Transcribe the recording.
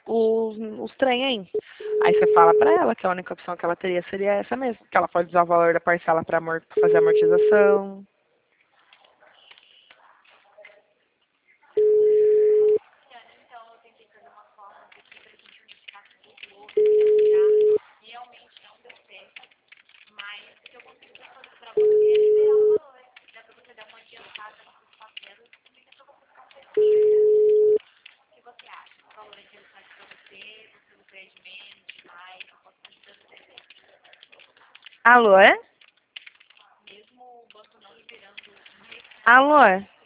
os trem aí. Aí você fala pra ela que a única opção que ela teria seria essa mesmo, que ela pode usar o valor da parcela pra fazer amortização. Alô, é? Alô?